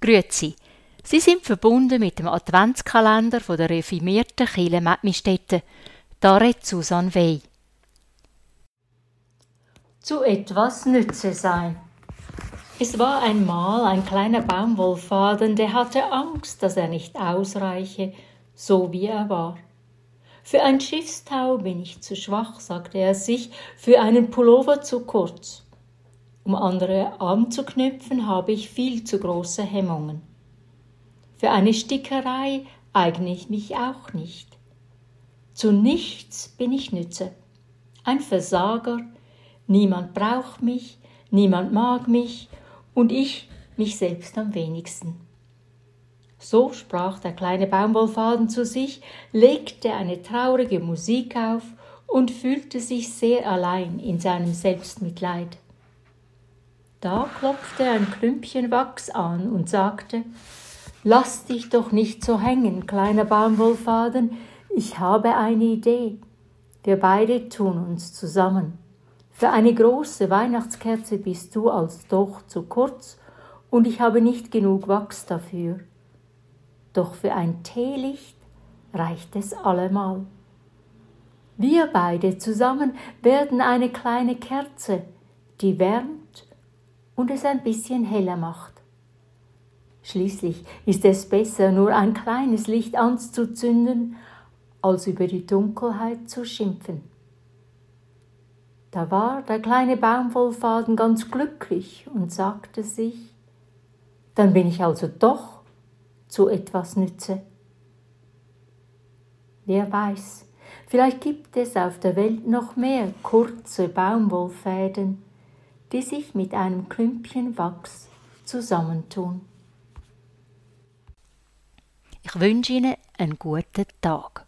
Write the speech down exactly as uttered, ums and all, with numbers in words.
Grüezi. Sie sind verbunden mit dem Adventskalender von der reformierten Kirche Mettmisstätten. Da redet Susanne Wey. Zu etwas Nütze sein. Es war einmal ein kleiner Baumwollfaden, der hatte Angst, dass er nicht ausreiche, so wie er war. Für ein Schiffstau bin ich zu schwach, sagte er sich, für einen Pullover zu kurz. Um andere anzuknüpfen, habe ich viel zu große Hemmungen. Für eine Stickerei eigne ich mich auch nicht. Zu nichts bin ich Nütze. Ein Versager, niemand braucht mich, niemand mag mich und ich mich selbst am wenigsten. So sprach der kleine Baumwollfaden zu sich, legte eine traurige Musik auf und fühlte sich sehr allein in seinem Selbstmitleid. Da klopfte ein Klümpchen Wachs an und sagte: »Lass dich doch nicht so hängen, kleiner Baumwollfaden, ich habe eine Idee. Wir beide tun uns zusammen. Für eine große Weihnachtskerze bist du als doch zu kurz und ich habe nicht genug Wachs dafür. Doch für ein Teelicht reicht es allemal. Wir beide zusammen werden eine kleine Kerze, die wärmt und es ein bisschen heller macht. Schließlich ist es besser, nur ein kleines Licht anzuzünden, als über die Dunkelheit zu schimpfen.« Da war der kleine Baumwollfaden ganz glücklich und sagte sich: »Dann bin ich also doch zu etwas Nütze.« Wer weiß, vielleicht gibt es auf der Welt noch mehr kurze Baumwollfäden, die sich mit einem Klümpchen Wachs zusammentun. Ich wünsche Ihnen einen guten Tag.